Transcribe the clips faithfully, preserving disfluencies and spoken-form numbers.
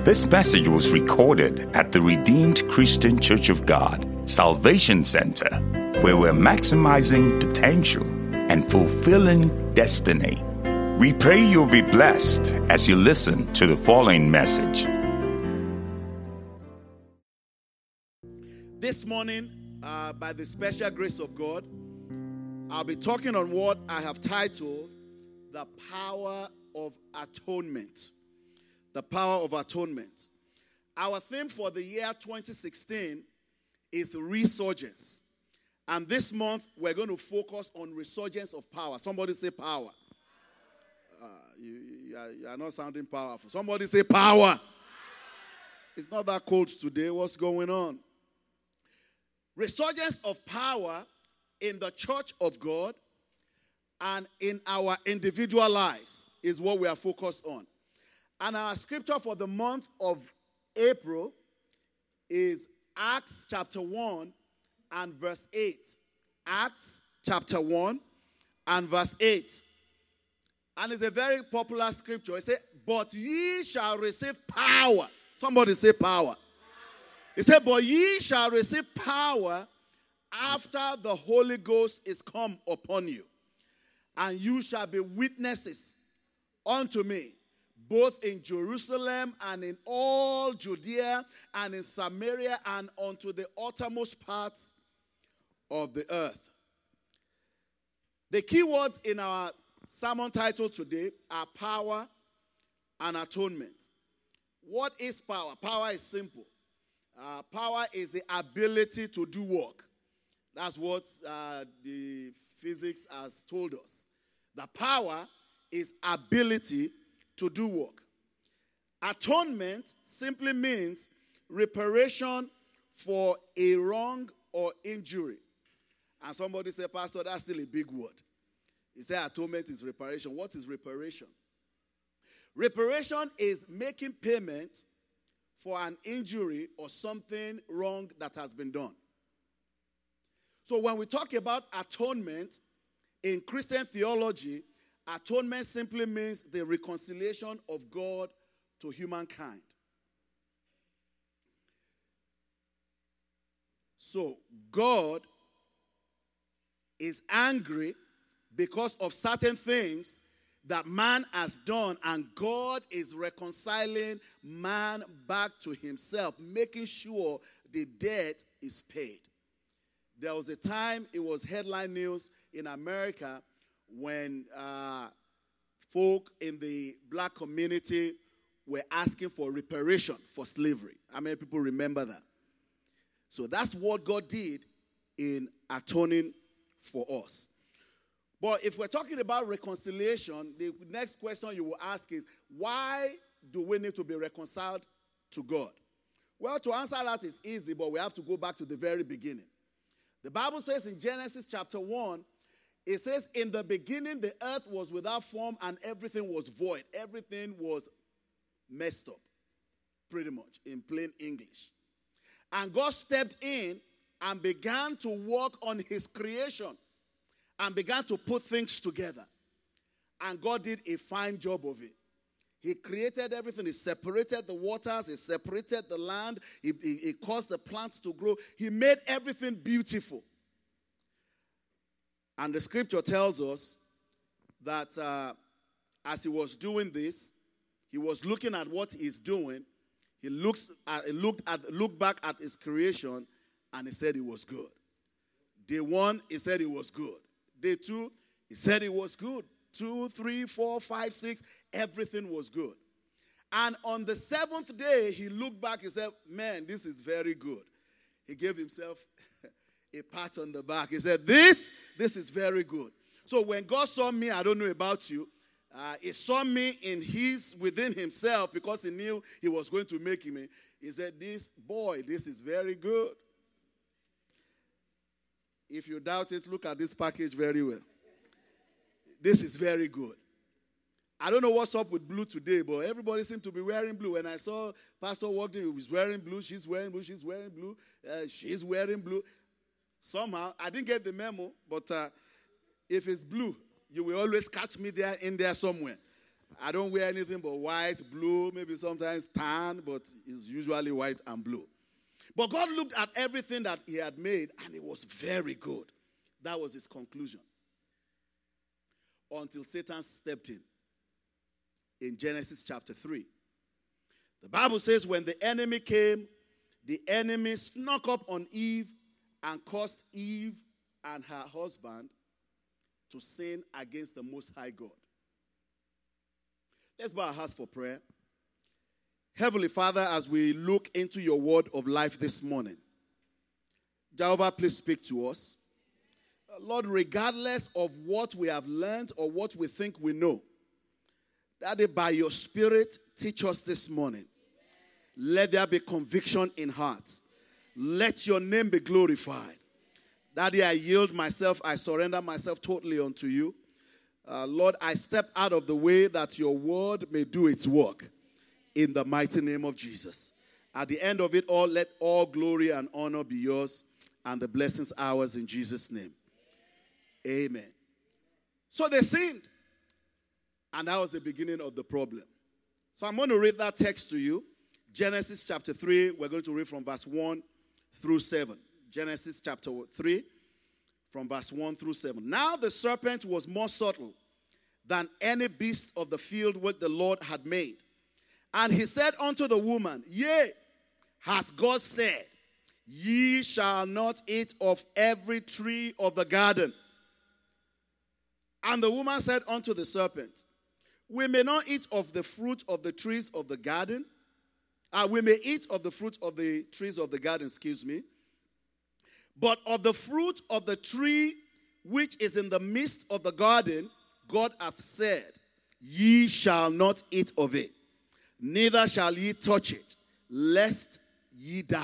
This message was recorded at the Redeemed Christian Church of God, Salvation Center, where we're maximizing potential and fulfilling destiny. We pray you'll be blessed as you listen to the following message. This morning, uh, by the special grace of God, I'll be talking on what I have titled The Power of Atonement. The Power of Atonement. Our theme for the year twenty sixteen is resurgence. And this month, we're going to focus on resurgence of power. Somebody say power. Uh, you, you, are, you are not sounding powerful. Somebody say power. It's not that cold today. What's going on? Resurgence of power in the church of God and in our individual lives is what we are focused on. And our scripture for the month of April is Acts chapter one and verse eight. Acts chapter one and verse eight. And it's a very popular scripture. It says, but ye shall receive power. Somebody say power. It said, but ye shall receive power after the Holy Ghost is come upon you. And you shall be witnesses unto me, both in Jerusalem and in all Judea and in Samaria and unto the uttermost parts of the earth. The key words in our sermon title today are power and atonement. What is power? Power is simple. Uh, power is the ability to do work. That's what uh, the physics has told us. The power is ability to do work. Atonement simply means reparation for a wrong or injury. And somebody said, Pastor, that's still a big word. He said atonement is reparation. What is reparation? Reparation is making payment for an injury or something wrong that has been done. So when we talk about atonement in Christian theology, atonement simply means the reconciliation of God to humankind. So God is angry because of certain things that man has done, and God is reconciling man back to himself, making sure the debt is paid. There was a time, it was headline news in America, when uh, folk in the black community were asking for reparation for slavery. How many people remember that? So that's what God did in atoning for us. But if we're talking about reconciliation, the next question you will ask is, why do we need to be reconciled to God? Well, to answer that is easy, but we have to go back to the very beginning. The Bible says in Genesis chapter one, it says, in the beginning, the earth was without form and everything was void. Everything was messed up, pretty much, in plain English. And God stepped in and began to work on his creation and began to put things together. And God did a fine job of it. He created everything. He separated the waters. He separated the land. He, he, he caused the plants to grow. He made everything beautiful. And the scripture tells us that uh, as he was doing this, he was looking at what he's doing. He looks at, he looked at, looked back at his creation, and he said it was good. Day one, he said it was good. Day two, he said it was good. Two, three, four, five, six, everything was good. And on the seventh day, he looked back and said, man, this is very good. He gave himself a pat on the back. He said, this, this is very good. So when God saw me, I don't know about you, uh, he saw me in his, within himself, because he knew he was going to make me. He said, this boy, this is very good. If you doubt it, look at this package very well. This is very good. I don't know what's up with blue today, but everybody seemed to be wearing blue. When I saw Pastor walked in, he was wearing blue, she's wearing blue, she's wearing blue, uh, she's wearing blue. Somehow, I didn't get the memo, but uh, if it's blue, you will always catch me there in there somewhere. I don't wear anything but white, blue, maybe sometimes tan, but it's usually white and blue. But God looked at everything that he had made, and it was very good. That was his conclusion. Until Satan stepped in. In Genesis chapter three. The Bible says when the enemy came, the enemy snuck up on Eve and caused Eve and her husband to sin against the Most High God. Let's bow our hearts for prayer. Heavenly Father, as we look into your word of life this morning, Jehovah, please speak to us. Lord, regardless of what we have learned or what we think we know, Daddy, by your Spirit, teach us this morning. Let there be conviction in hearts. Let your name be glorified. Daddy, I yield myself, I surrender myself totally unto you. Uh, Lord, I step out of the way that your word may do its work in the mighty name of Jesus. At the end of it all, let all glory and honor be yours and the blessings ours in Jesus' name. Amen. So they sinned. And that was the beginning of the problem. So I'm going to read that text to you. Genesis chapter three, we're going to read from verse one through seven. Genesis chapter three, from verse one through seven. Now the serpent was more subtle than any beast of the field which the Lord had made. And he said unto the woman, Yea, hath God said, Ye shall not eat of every tree of the garden. And the woman said unto the serpent, We may not eat of the fruit of the trees of the garden. Uh, we may eat of the fruit of the trees of the garden, excuse me. But of the fruit of the tree which is in the midst of the garden, God hath said, Ye shall not eat of it, neither shall ye touch it, lest ye die.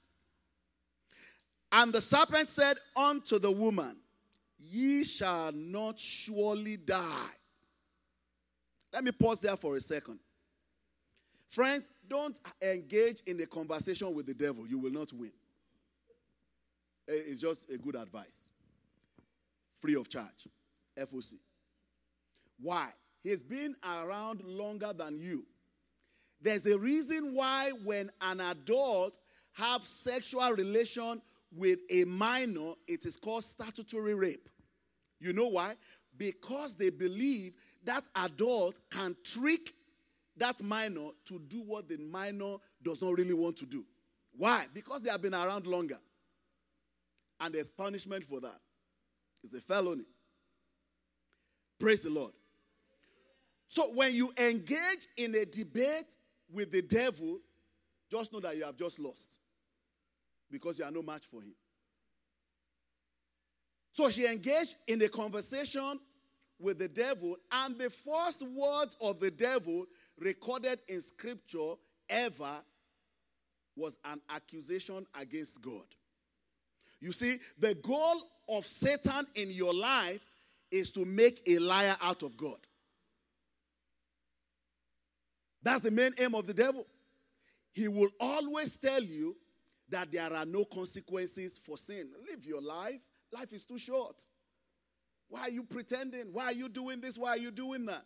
And the serpent said unto the woman, Ye shall not surely die. Let me pause there for a second. Friends, don't engage in a conversation with the devil. You will not win. It's just a good advice. Free of charge. F O C. Why? He's been around longer than you. There's a reason why when an adult have sexual relation with a minor, it is called statutory rape. You know why? Because they believe that adult can trick that minor to do what the minor does not really want to do. Why? Because they have been around longer. And there's punishment for that. It's a felony. Praise the Lord. So when you engage in a debate with the devil, just know that you have just lost. Because you are no match for him. So she engaged in a conversation with the devil, and the first words of the devil recorded in scripture ever was an accusation against God. You see, the goal of Satan in your life is to make a liar out of God. That's the main aim of the devil. He will always tell you that there are no consequences for sin. Live your life. Life is too short. Why are you pretending? Why are you doing this? Why are you doing that?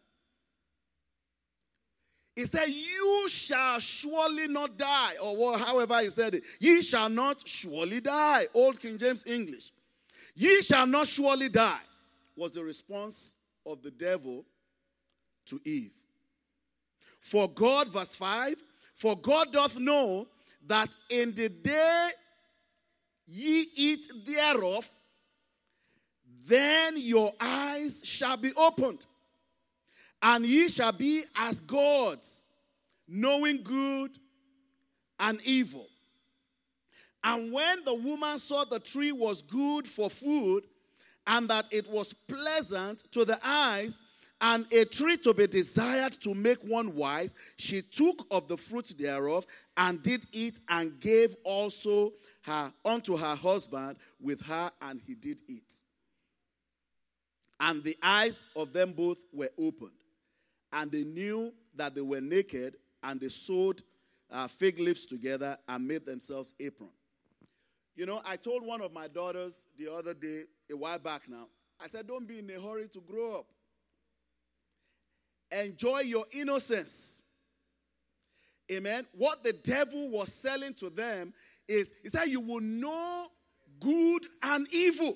He said, you shall surely not die. Or however he said it. Ye shall not surely die. Old King James English. Ye shall not surely die was the response of the devil to Eve. For God, verse five, for God doth know that in the day ye eat thereof, then your eyes shall be opened, and ye shall be as gods, knowing good and evil. And when the woman saw the tree was good for food, and that it was pleasant to the eyes, and a tree to be desired to make one wise, she took of the fruit thereof, and did eat, and gave also her unto her husband with her, and he did eat. And the eyes of them both were opened, and they knew that they were naked, and they sewed uh, fig leaves together and made themselves aprons. You know, I told one of my daughters the other day, a while back now, I said, don't be in a hurry to grow up. enjoy your innocence. Amen. What the devil was selling to them is, he said, you will know good and evil.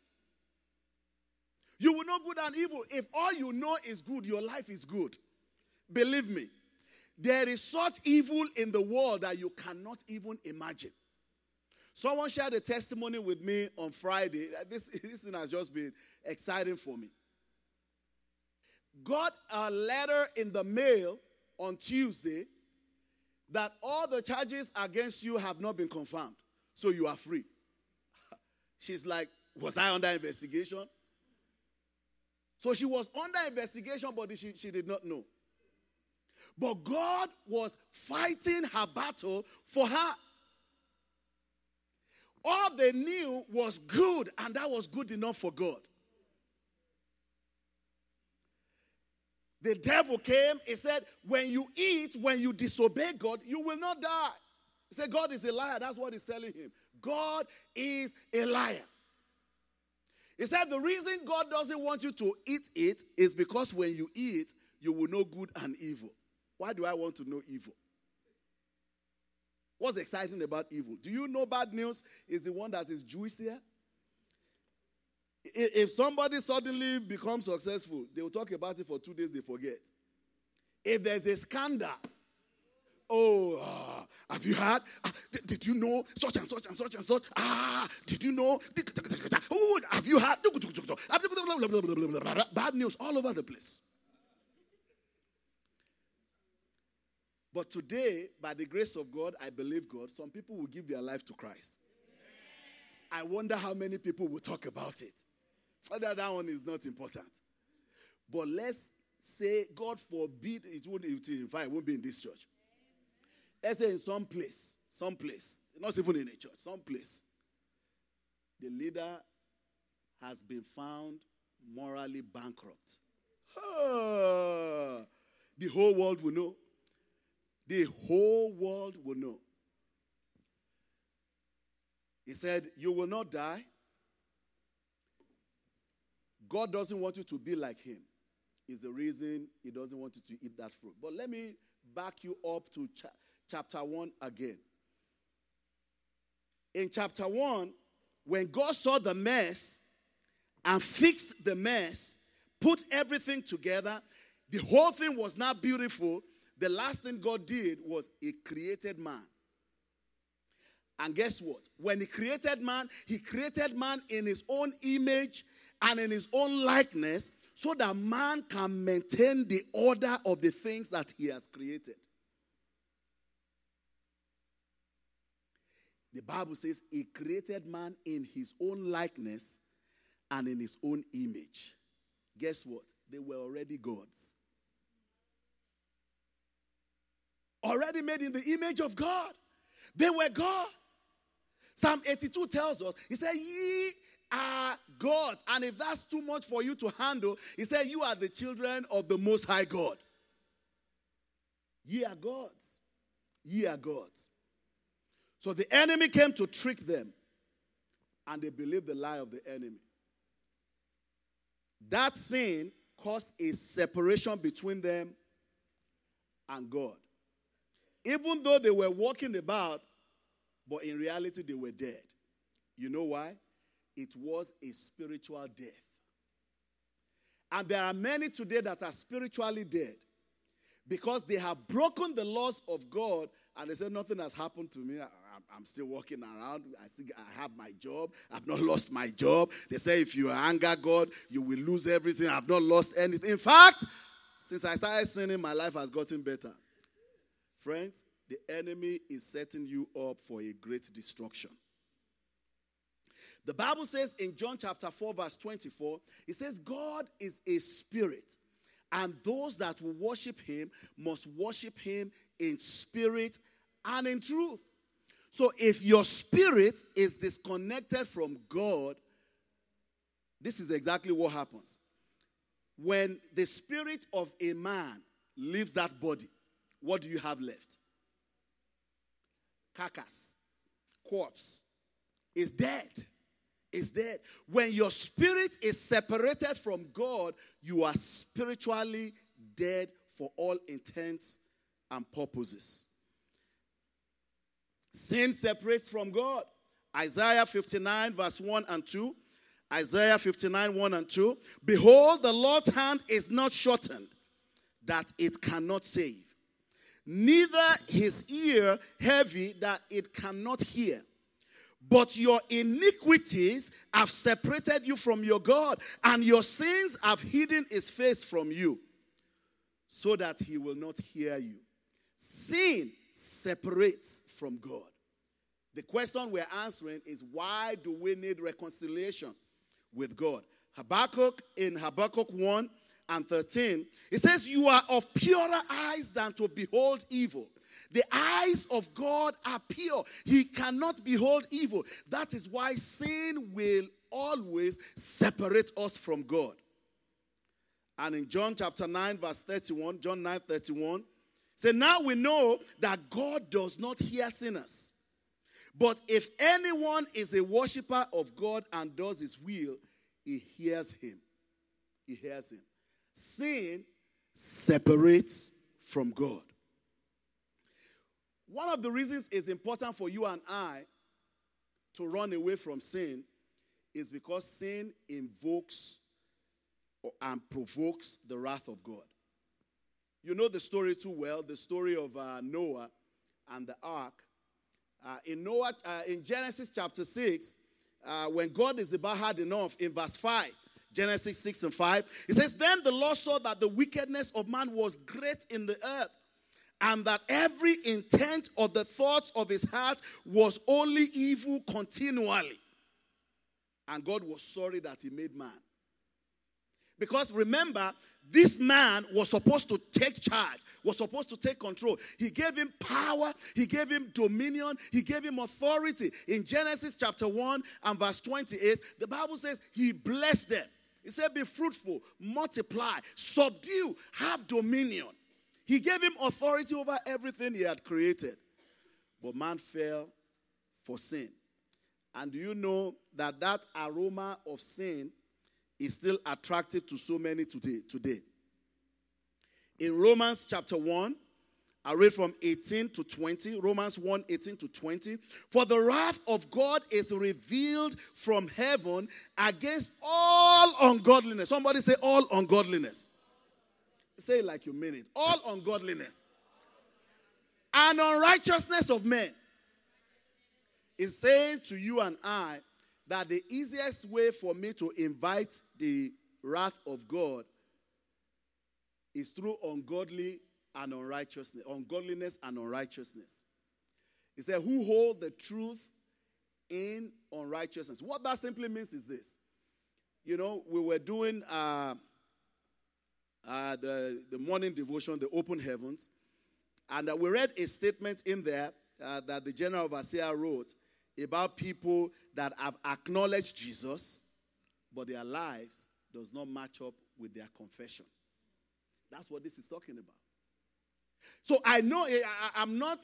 You will know good and evil. If all you know is good, your life is good. Believe me, there is such evil in the world that you cannot even imagine. Someone shared a testimony with me on Friday. This, this thing has just been exciting for me. Got a letter in the mail on Tuesday that all the charges against you have not been confirmed, so you are free. She's like, was I under investigation? So she was under investigation, but she, she did not know. But God was fighting her battle for her. All they knew was good, and that was good enough for God. The devil came, he said, when you eat, when you disobey God, you will not die. He said, God is a liar. That's what he's telling him. God is a liar. He said, the reason God doesn't want you to eat it is because when you eat, you will know good and evil. Why do I want to know evil? What's exciting about evil? Do you know bad news is the one that is juicier? If somebody suddenly becomes successful, they will talk about it for two days, they forget. If there's a scandal, oh, uh, have you heard? Uh, did, did you know such and such and such and such? Ah, did you know? Oh, have you heard? Bad news all over the place. But today, by the grace of God, I believe God, some people will give their life to Christ. I wonder how many people will talk about it. That one is not important. But let's say, God forbid, it won't, in fact, it won't be in this church. Let's say in some place, some place, not even in a church, some place, the leader has been found morally bankrupt. Oh, the whole world will know. The whole world will know. He said, you will not die. God doesn't want you to be like him. Is the reason he doesn't want you to eat that fruit. But let me back you up to cha- chapter one again. In chapter one, when God saw the mess and fixed the mess, put everything together, the whole thing was not beautiful. The last thing God did was he created man. And guess what? When he created man, he created man in his own image and in his own likeness, so that man can maintain the order of the things that he has created. The Bible says he created man in his own likeness and in his own image. Guess what? They were already gods. Already made in the image of God. They were God. Psalm eighty-two tells us, he said, ye are gods. And if that's too much for you to handle, he said, you are the children of the Most High God. Ye are gods. Ye are gods. So the enemy came to trick them, and they believed the lie of the enemy. That sin caused a separation between them and God. Even though they were walking about, but in reality they were dead. You know why? It was a spiritual death. And there are many today that are spiritually dead because they have broken the laws of God and they say, nothing has happened to me. I, I'm still walking around. I think I have my job. I've not lost my job. They say if you anger God, you will lose everything. I've not lost anything. In fact, since I started sinning, my life has gotten better. Friends, the enemy is setting you up for a great destruction. The Bible says in John chapter four, verse twenty-four, it says, God is a spirit, and those that will worship him must worship him in spirit and in truth. So if your spirit is disconnected from God, this is exactly what happens. When the spirit of a man leaves that body, what do you have left? Carcass, corpse, is dead. Is dead. When your spirit is separated from God, you are spiritually dead for all intents and purposes. Sin separates from God. Isaiah fifty-nine, verse one and two. Isaiah fifty-nine, one and two. Behold, the Lord's hand is not shortened, that it cannot save, neither his ear heavy, that it cannot hear. But your iniquities have separated you from your God, and your sins have hidden his face from you, so that he will not hear you. Sin separates from God. The question we're answering is, why do we need reconciliation with God? Habakkuk, in Habakkuk one and thirteen, it says, you are of purer eyes than to behold evil. The eyes of God are pure. He cannot behold evil. That is why sin will always separate us from God. And in John chapter nine, verse thirty-one, John nine, thirty-one, say, now we know that God does not hear sinners. But if anyone is a worshiper of God and does his will, he hears him. He hears him. Sin separates from God. One of the reasons it's important for you and I to run away from sin is because sin invokes and provokes the wrath of God. You know the story too well, the story of uh, Noah and the ark. Uh, in Noah, uh, in Genesis chapter six, uh, when God is about hard enough, in verse five, Genesis six and five, it says, then the Lord saw that the wickedness of man was great in the earth, and that every intent of the thoughts of his heart was only evil continually. And God was sorry that he made man. Because remember, this man was supposed to take charge, was supposed to take control. He gave him power, he gave him dominion, he gave him authority. In Genesis chapter one and verse twenty-eight, the Bible says he blessed them. He said, be fruitful, multiply, subdue, have dominion. He gave him authority over everything he had created. But man fell for sin. And do you know that that aroma of sin is still attractive to so many today? today? In Romans chapter one, I read from eighteen to twenty. Romans one, eighteen to twenty. For the wrath of God is revealed from heaven against all ungodliness. Somebody say all ungodliness. Say it like you mean it. All ungodliness and unrighteousness of men. Is saying to you and I that the easiest way for me to invite the wrath of God is through ungodly and unrighteousness, ungodliness and unrighteousness. He said, who hold the truth in unrighteousness. What that simply means is this. You know, we were doing uh, uh, the, the morning devotion, the open heavens, and uh, we read a statement in there uh, that the general overseer wrote about people that have acknowledged Jesus, but their lives does not match up with their confession. That's what this is talking about. So I know I, I'm not,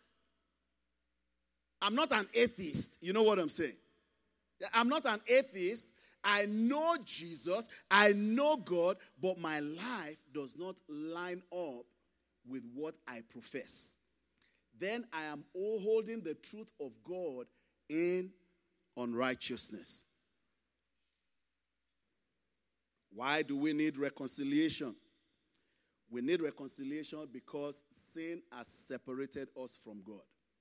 I'm not an atheist. You know what I'm saying? I'm not an atheist. I know Jesus. I know God, but my life does not line up with what I profess. Then I am all holding the truth of God in unrighteousness. Why do we need reconciliation? We need reconciliation because sin has separated us from God.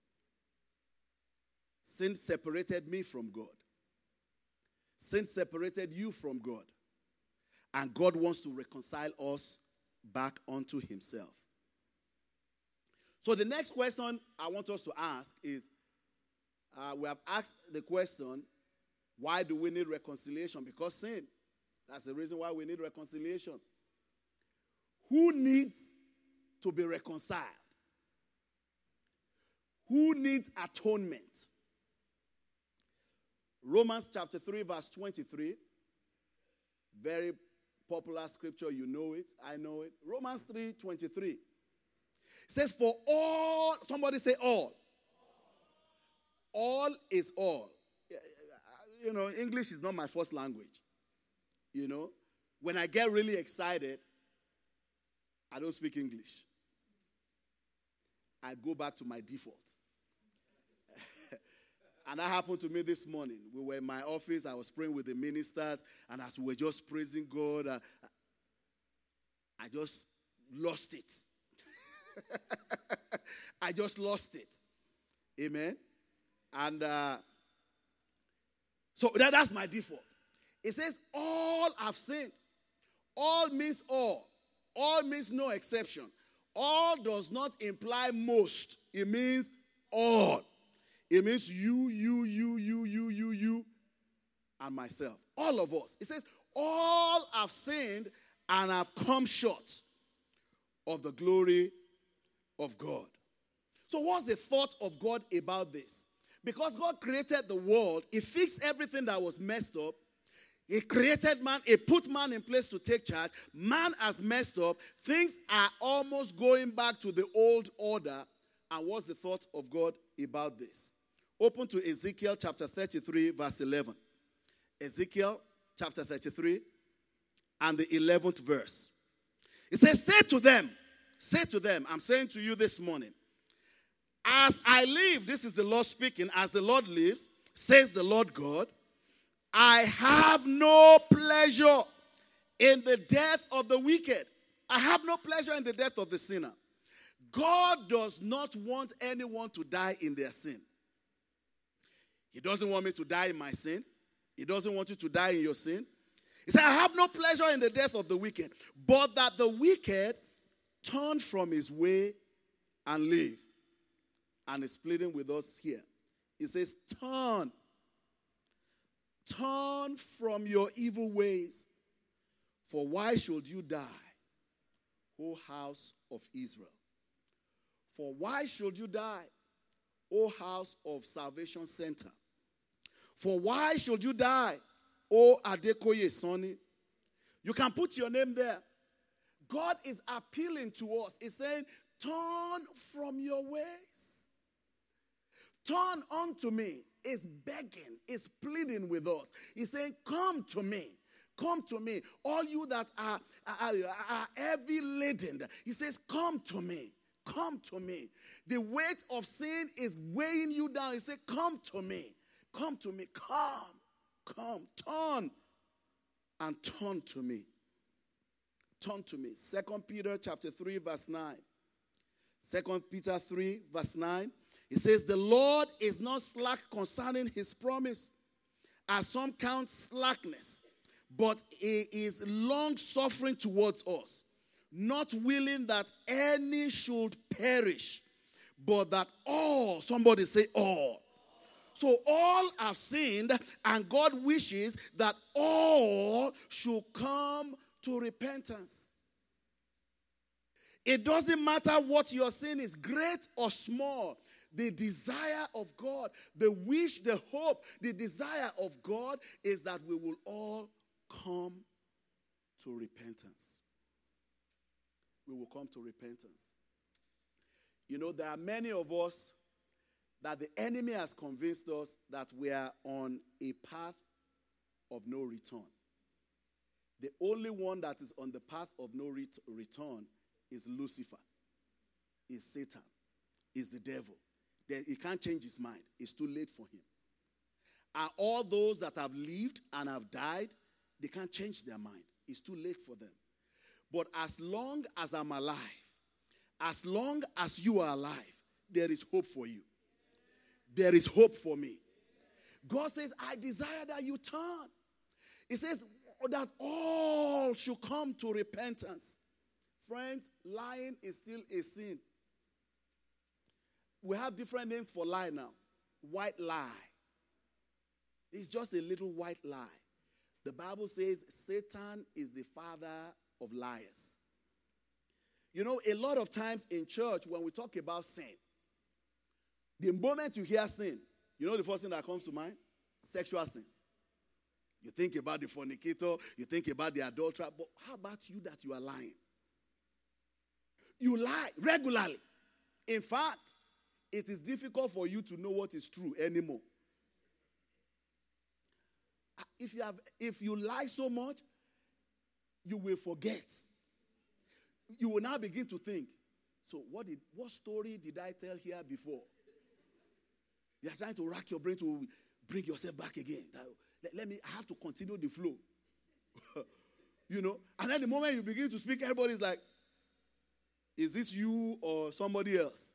Sin separated me from God. Sin separated you from God. And God wants to reconcile us back unto himself. So the next question I want us to ask is, uh, we have asked the question, why do we need reconciliation? Because sin. That's the reason why we need reconciliation. Who needs to be reconciled? Who needs atonement? Romans chapter three, verse twenty-three. Very popular scripture. You know it. I know it. Romans three, twenty-three. It says, for all, somebody say all. All is all. You know, English is not my first language. You know, when I get really excited, I don't speak English. I go back to my default. And that happened to me this morning. We were in my office. I was praying with the ministers. And as we were just praising God, uh, I just lost it. I just lost it. Amen. And uh, so that, that's my default. It says, all have sinned. All means all. All means no exception. All does not imply most. It means all. It means you, you, you, you, you, you, you, and myself. All of us. It says, all have sinned and have come short of the glory of God. So what's the thought of God about this? Because God created the world, He fixed everything that was messed up. He created man, He put man in place to take charge. Man has messed up. Things are almost going back to the old order. And what's the thought of God about this? Open to Ezekiel chapter thirty-three, verse eleven. Ezekiel chapter thirty-three and the eleventh verse. It says, say to them, say to them, I'm saying to you this morning, as I live, this is the Lord speaking, as the Lord lives, says the Lord God, I have no pleasure in the death of the wicked. I have no pleasure in the death of the sinner. God does not want anyone to die in their sin. He doesn't want me to die in my sin. He doesn't want you to die in your sin. He said, I have no pleasure in the death of the wicked, but that the wicked turn from his way and live. And it's pleading with us here. He says, turn. Turn from your evil ways. For why should you die, O house of Israel? For why should you die, O house of Salvation Center? For why should you die, O Adekoye Sonny? You can put your name there. God is appealing to us. He's saying, turn from your ways. Turn unto me. Is begging, is pleading with us. He's saying, come to me. Come to me. All you that are, are, are heavy laden. He says, come to me. Come to me. The weight of sin is weighing you down. He said, come to me. Come to me. Come. Come. Turn. And turn to me. Turn to me. Second Peter chapter three, verse nine. Second Peter three, verse nine. It says, the Lord is not slack concerning his promise, as some count slackness, but he is long-suffering towards us, not willing that any should perish, but that all, somebody say all. So all have sinned, and God wishes that all should come to repentance. It doesn't matter what your sin is, great or small. The desire of God, the wish, the hope, the desire of God is that we will all come to repentance. We will come to repentance. You know, there are many of us that the enemy has convinced us that we are on a path of no return. The only one that is on the path of no ret- return is Lucifer, is Satan, is the devil. He can't change his mind. It's too late for him. And all those that have lived and have died, they can't change their mind. It's too late for them. But as long as I'm alive, as long as you are alive, there is hope for you. There is hope for me. God says, I desire that you turn. He says that all should come to repentance. Friends, lying is still a sin. We have different names for lie now. White lie. It's just a little white lie. The Bible says Satan is the father of liars. You know, a lot of times in church when we talk about sin, the moment you hear sin, you know the first thing that comes to mind? Sexual sins. You think about the fornicator, you think about the adulterer, but how about you that you are lying? You lie regularly. In fact, it is difficult for you to know what is true anymore. If you have, if you lie so much, you will forget. you will now begin to think, so what did what story did I tell here before? You are trying to rack your brain to bring yourself back again. Let, let me, I have to continue the flow. You know, and then the moment you begin to speak, everybody's like, is this you or somebody else?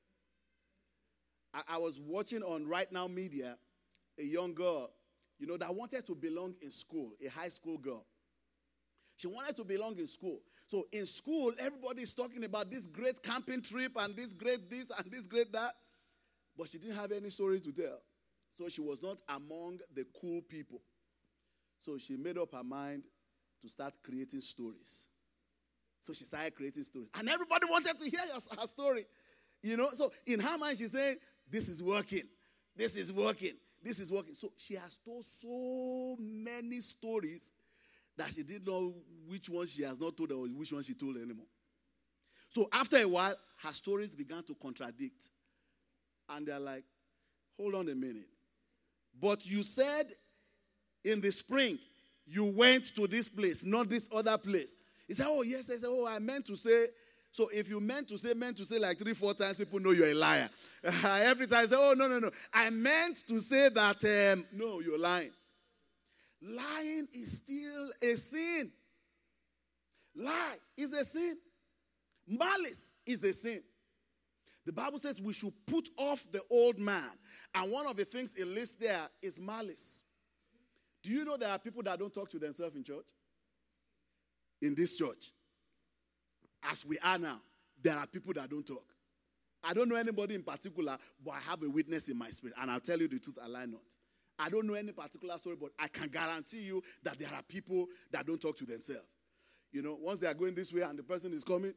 I, I was watching on Right Now Media a young girl, you know, that wanted to belong in school, a high school girl. She wanted to belong in school. So in school, everybody's talking about this great camping trip and this great this and this great that. But she didn't have any story to tell. So she was not among the cool people. So she made up her mind to start creating stories. So she started creating stories. And everybody wanted to hear her, her story. You know, so in her mind, she's saying, this is working. This is working. This is working. So she has told so many stories that she didn't know which one she has not told or which one she told anymore. So after a while, her stories began to contradict. And they're like, hold on a minute. But you said in the spring, you went to this place, not this other place. He said, oh, yes. I said, oh, I meant to say. So if you meant to say, meant to say like three, four times, people know you're a liar. Every time I say, oh, no, no, no. I meant to say that, um, no, you're lying. Lying is still a sin. Lie is a sin. Malice is a sin. The Bible says we should put off the old man. And one of the things it lists there is malice. Do you know there are people that don't talk to themselves in church? In this church. As we are now, there are people that don't talk. I don't know anybody in particular, but I have a witness in my spirit. And I'll tell you the truth, I lie not. I don't know any particular story, but I can guarantee you that there are people that don't talk to themselves. You know, once they are going this way and the person is coming,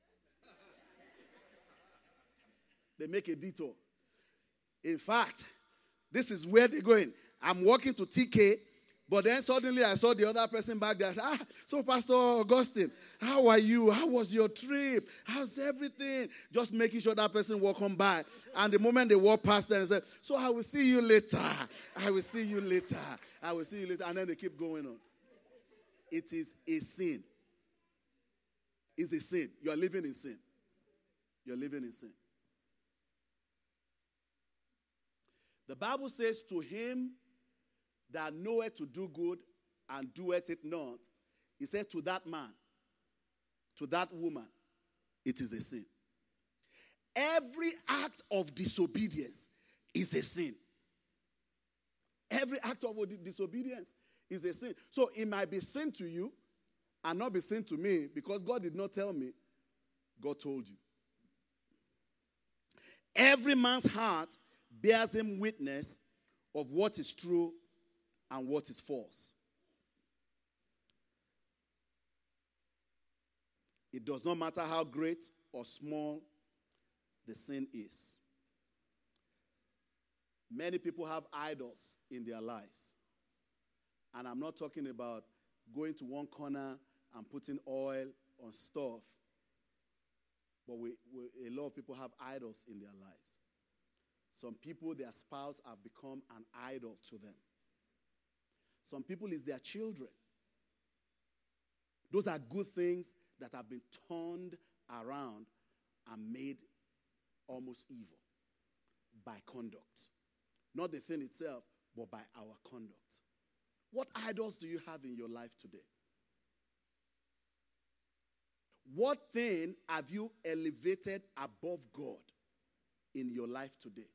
they make a detour. In fact, this is where they're going. I'm walking to T K, but then suddenly I saw the other person back there. I said, ah, so Pastor Augustine, how are you? How was your trip? How's everything? Just making sure that person will come by. And the moment they walk past them, they say, so I will see you later. I will see you later. I will see you later. And then they keep going on. It is a sin. It's a sin. You are living in sin. You are living in sin. The Bible says, to him that knoweth to do good and doeth it not, he said, to that man, to that woman, it is a sin. Every act of disobedience is a sin. Every act of disobedience is a sin. So it might be sin to you and not be sin to me because God did not tell me. God told you. Every man's heart bears him witness of what is true and what is false. It does not matter how great or small the sin is. Many people have idols in their lives. And I'm not talking about going to one corner and putting oil on stuff. But we, we, a lot of people have idols in their lives. Some people, their spouse have become an idol to them. Some people, it's their children. Those are good things that have been turned around and made almost evil by conduct. Not the thing itself, but by our conduct. What idols do you have in your life today? What thing have you elevated above God in your life today?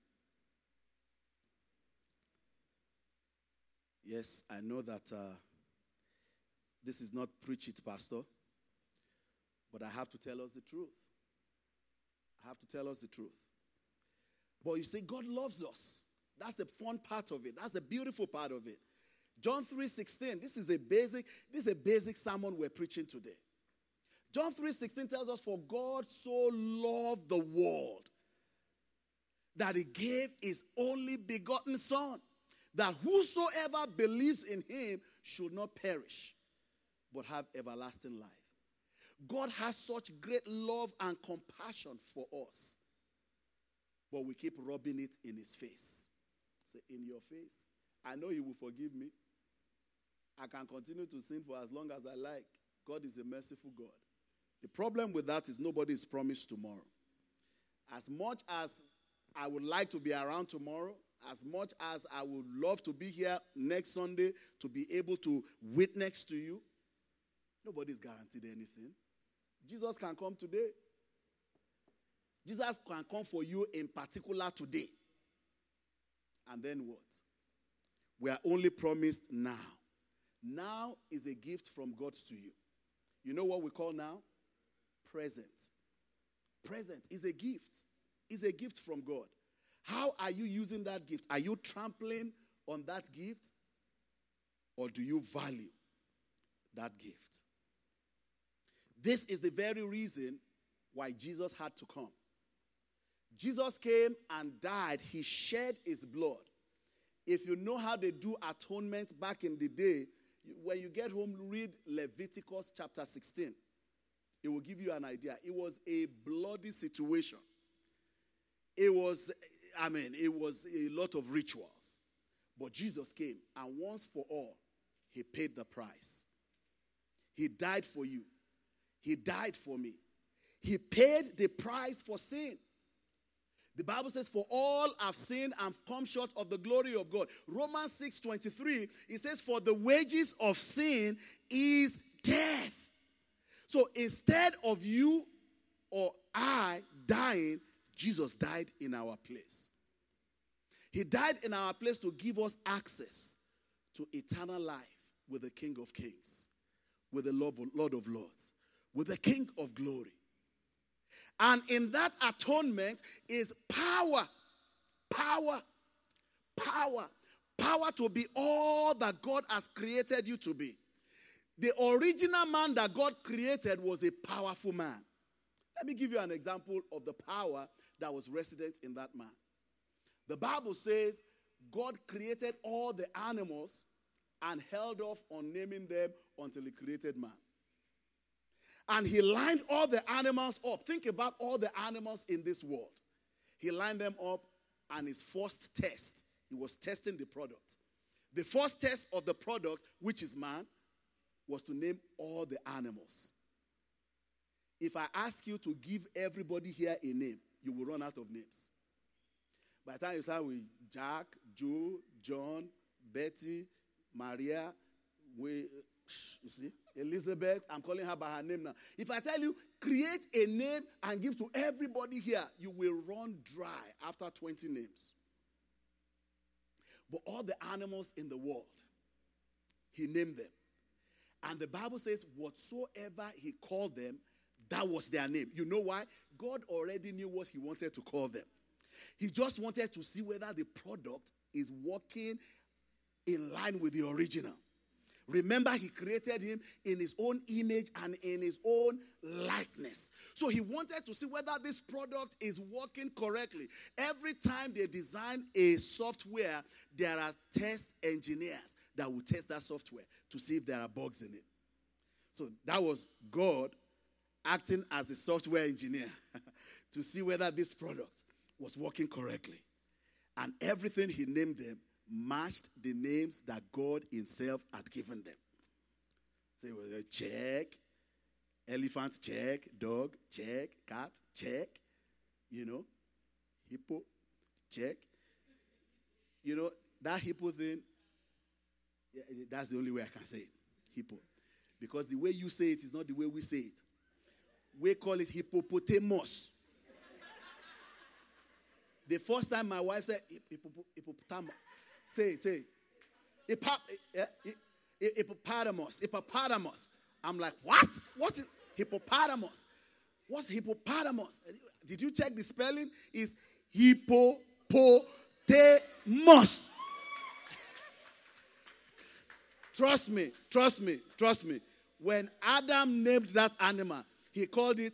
Yes, I know that uh, this is not preach it, Pastor, but I have to tell us the truth. I have to tell us the truth. But you see, God loves us. That's the fun part of it. That's the beautiful part of it. John three sixteen, this is a basic, this is a basic sermon we're preaching today. John three sixteen tells us, for God so loved the world that he gave his only begotten Son, that whosoever believes in him should not perish, but have everlasting life. God has such great love and compassion for us, but we keep rubbing it in his face. Say, in your face. I know he will forgive me. I can continue to sin for as long as I like. God is a merciful God. The problem with that is nobody is promised tomorrow. As much as I would like to be around tomorrow, as much as I would love to be here next Sunday to be able to witness to you, nobody's guaranteed anything. Jesus can come today. Jesus can come for you in particular today. And then what? We are only promised now. Now is a gift from God to you. You know what we call now? Present. Present is a gift. Is a gift from God. How are you using that gift? Are you trampling on that gift? Or do you value that gift? This is the very reason why Jesus had to come. Jesus came and died. He shed his blood. If you know how they do atonement back in the day, when you get home, read Leviticus chapter sixteen. It will give you an idea. It was a bloody situation. It was, I mean, it was a lot of rituals. But Jesus came, and once for all, he paid the price. He died for you. He died for me. He paid the price for sin. The Bible says, for all have sinned and come short of the glory of God. Romans six twenty-three, it says, for the wages of sin is death. So instead of you or I dying, Jesus died in our place. He died in our place to give us access to eternal life with the King of Kings, with the Lord of Lords, with the King of Glory. And in that atonement is power, power, power, power to be all that God has created you to be. The original man that God created was a powerful man. Let me give you an example of the power that was resident in that man. The Bible says God created all the animals and held off on naming them until he created man. And he lined all the animals up. Think about all the animals in this world. He lined them up, and his first test, he was testing the product. The first test of the product, which is man, was to name all the animals. If I ask you to give everybody here a name, you will run out of names. By the time you start with Jack, Joe, John, Betty, Maria, we, you see, Elizabeth, I'm calling her by her name now. If I tell you, create a name and give to everybody here, you will run dry after twenty names. But all the animals in the world, he named them. And the Bible says, whatsoever he called them, that was their name. You know why? God already knew what he wanted to call them. He just wanted to see whether the product is working in line with the original. Remember, he created him in his own image and in his own likeness. So he wanted to see whether this product is working correctly. Every time they design a software, there are test engineers that will test that software to see if there are bugs in it. So that was God acting as a software engineer to see whether this product was working correctly. And everything he named them matched the names that God himself had given them. So it was a check, elephant check, dog check, cat check, you know, hippo check. You know, that hippo thing, yeah, that's the only way I can say it, hippo. Because the way you say it is not the way we say it. We call it hippopotamus. The first time my wife said hippopotamus, say, say, hippopotamus, hippopotamus. I'm like, what? What is hippopotamus? What's hippopotamus? Did you check the spelling? It's hippopotamus. Trust me, trust me, trust me. When Adam named that animal, he called it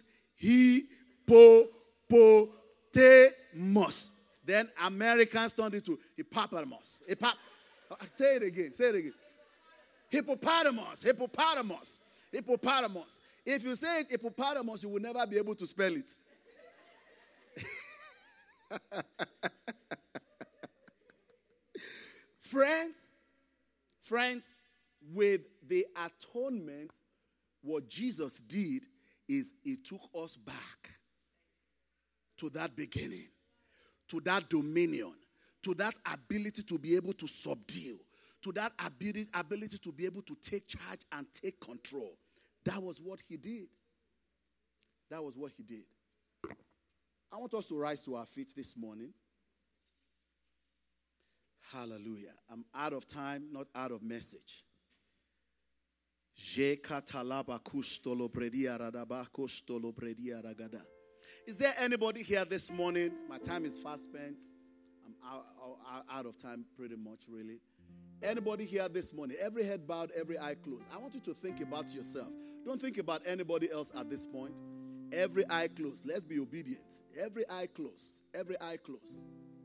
hippopotamus. Then Americans turned it to hippopotamus. Hippop- say it again, say it again. Hippopotamus, hippopotamus, hippopotamus. If you say it hippopotamus, you will never be able to spell it. Friends, friends, with the atonement, what Jesus did is he took us back to that beginning, to that dominion, to that ability to be able to subdue, to that ability, ability to be able to take charge and take control. That was what he did. That was what he did. I want us to rise to our feet this morning. Hallelujah. I'm out of time, not out of message. Is there anybody here this morning? My time is fast spent. I'm out, out, out of time pretty much, really. Anybody here this morning? Every head bowed, every eye closed. I want you to think about yourself. Don't think about anybody else at this point. Every eye closed. Let's be obedient. Every eye closed. Every eye closed.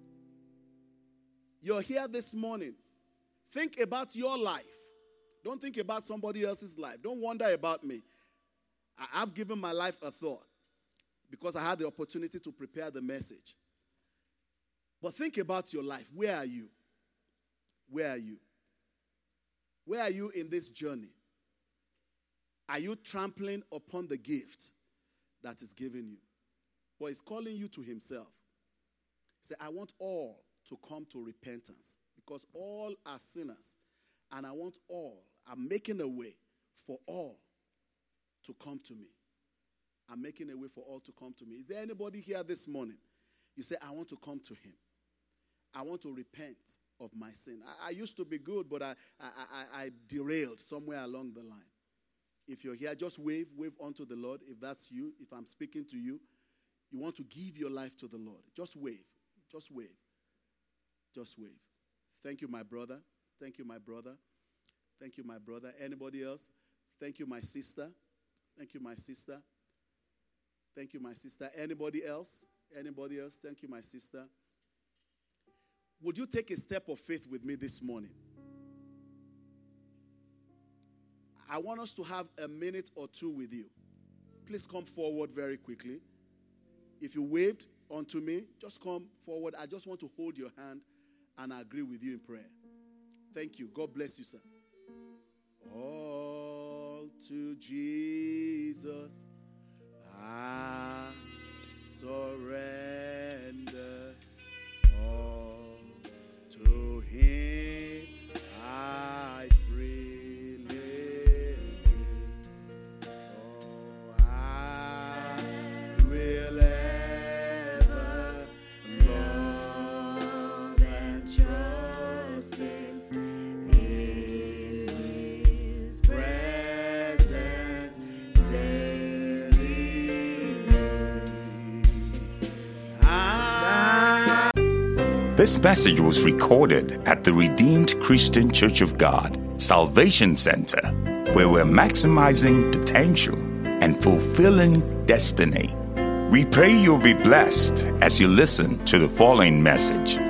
You're here this morning. Think about your life. Don't think about somebody else's life. Don't wonder about me. I've given my life a thought because I had the opportunity to prepare the message. But think about your life. Where are you? Where are you? Where are you in this journey? Are you trampling upon the gift that is given you? Or is calling you to himself? Say, I want all to come to repentance because all are sinners. And I want all, I'm making a way for all to come to me. I'm making a way for all to come to me. Is there anybody here this morning? You say, I want to come to him. I want to repent of my sin. I, I used to be good, but I, I, I, I derailed somewhere along the line. If you're here, just wave, wave unto the Lord. If that's you, if I'm speaking to you, you want to give your life to the Lord. Just wave. Just wave. Just wave. Thank you, my brother. Thank you, my brother. Thank you, my brother. Anybody else? Thank you, my sister. Thank you, my sister. Thank you, my sister. Anybody else? Anybody else? Thank you, my sister. Would you take a step of faith with me this morning? I want us to have a minute or two with you. Please come forward very quickly. If you waved unto me, just come forward. I just want to hold your hand and agree with you in prayer. Thank you. God bless you, sir. All to Jesus I surrender. All to him I freely give. Oh, I will ever love and trust him. In his presence daily. I This message was recorded at the Redeemed Christian Church of God, Salvation Center, where we're maximizing potential and fulfilling destiny. We pray you'll be blessed as you listen to the following message.